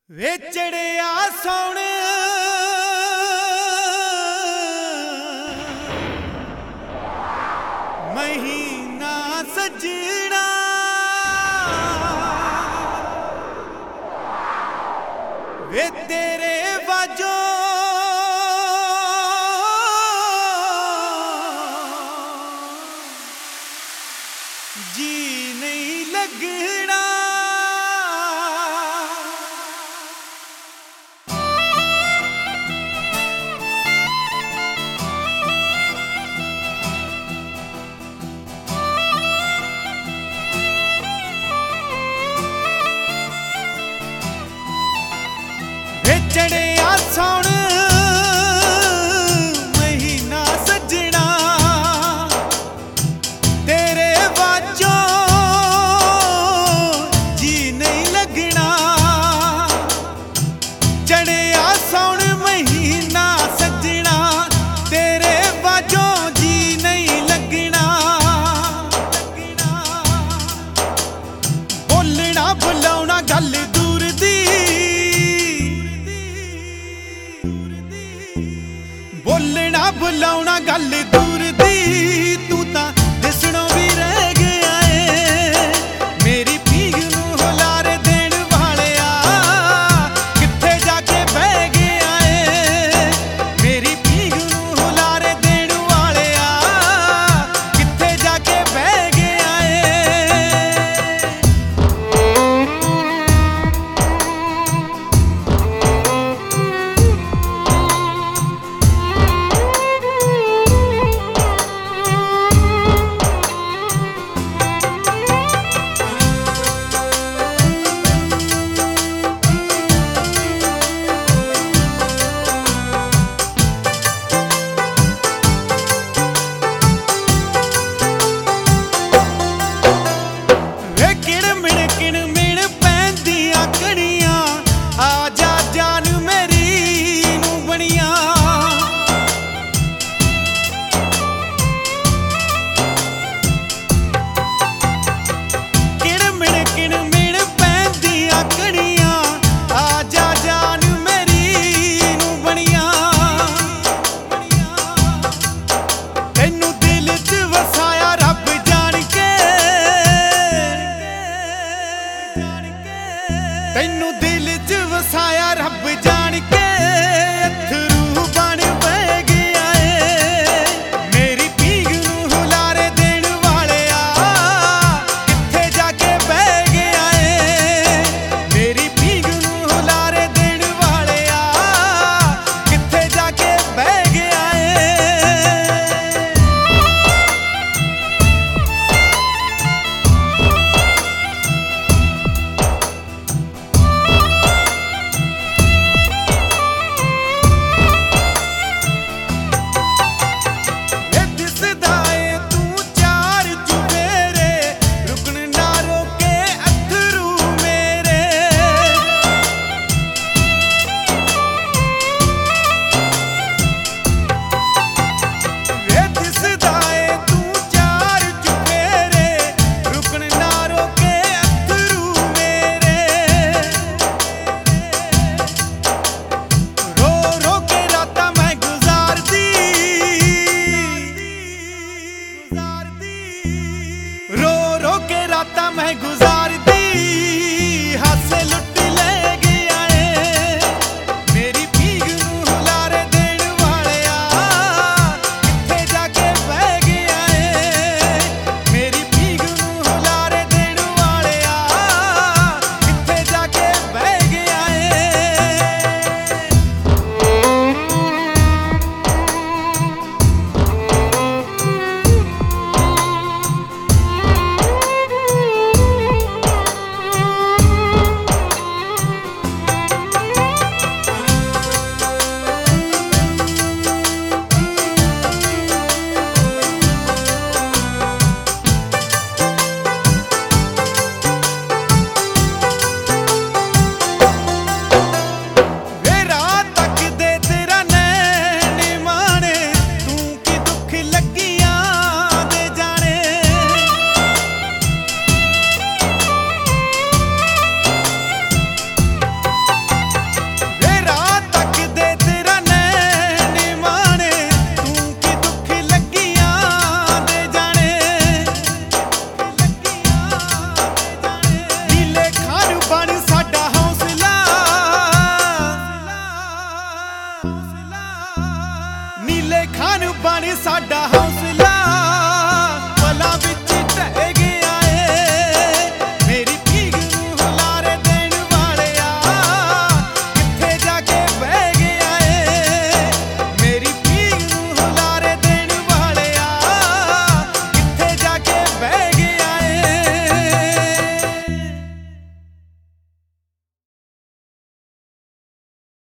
वे चढ़िया सौण महीना सजना वे तेरे वाजो जी नहीं लगना। चढ़िया सौण महीना सजना तेरे वाजों जी नहीं लगना। चढ़िया सौण महीना सजना तेरे वाजों जी नहीं लगना। बोलना बुलाना गल दूर दी बोलना बुलाना गल दूर दी तू तां दिसणों भी रह गया है। मेरी पींघ नूं हुलारे देण वालिया कित्थे जाके बह गया है। मेरी पींघ नूं हुलारे देण वालिया कित्थे जाके बह गया किण मिण पैंदियां कणियां